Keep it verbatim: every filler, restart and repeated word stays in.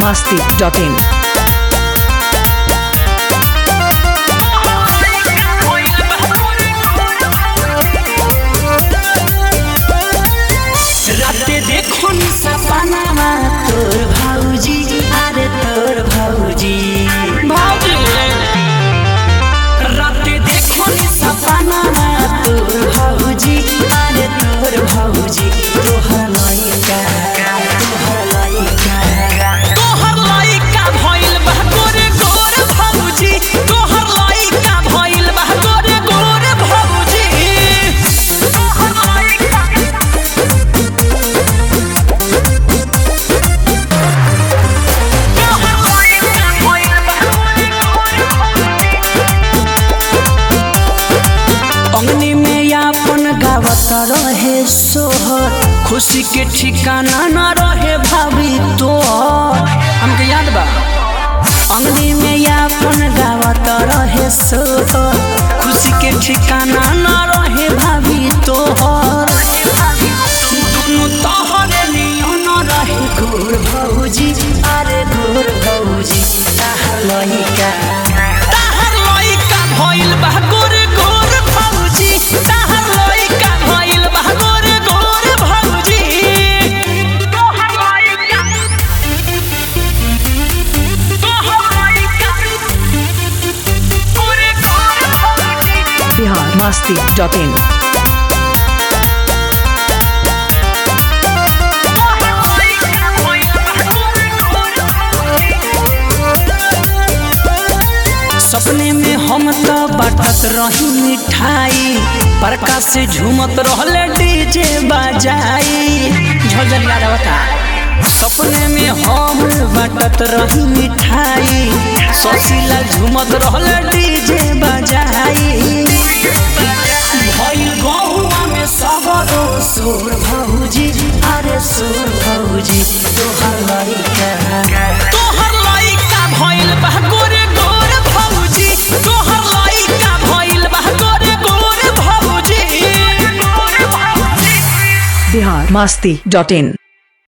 masti dot in. राते देखो नि सपनामा तोर भाउजी अरे तोर भाउजी भाउजी राते देखो नि सपनामा तोर भाउजी अरे तोर भाउजी तोहर लइका तोहर लइका तोहर लइका भइल बा गोरे गोर भाउजी तोहर लइका भइल बा गोरे गोर भाउजी तोहर लइका अंगनी में यापन गावत रहे सोहर खुशी के ठिकाना न रहे भाभी तोहर हमके याद बा अंगनी में यापन गावत रहे सोहर खुशी के ठिकाना न रहे भाभी तोहर दुनु तोहरे नियन रहे गोर भौजी अरे गोर भौजी ताहर लइका ताहर लइका भइल बा गोर गोर भौजी ताहर लइका भइल बा गोर गोर भौजी तोहर लइका तोहर लइका गोर गोर भौजी Bihar masti dot in. सपने में हम तो बाटत रही मिठाई परका से झूमत रहले डीजे बजाई झलझल याद आवता सपने में हम बाटत रही मिठाई सोशीला झूमत रहले डीजे बजाई भइल गहुआ में सबरो सोर भौजी अरे सोर भौजी तोहर लइका तोहर लइका भइल बा गोरे गोर भौजी तोहर लइका भइल बा गोरे गोर भौजी Bihar masti dot in.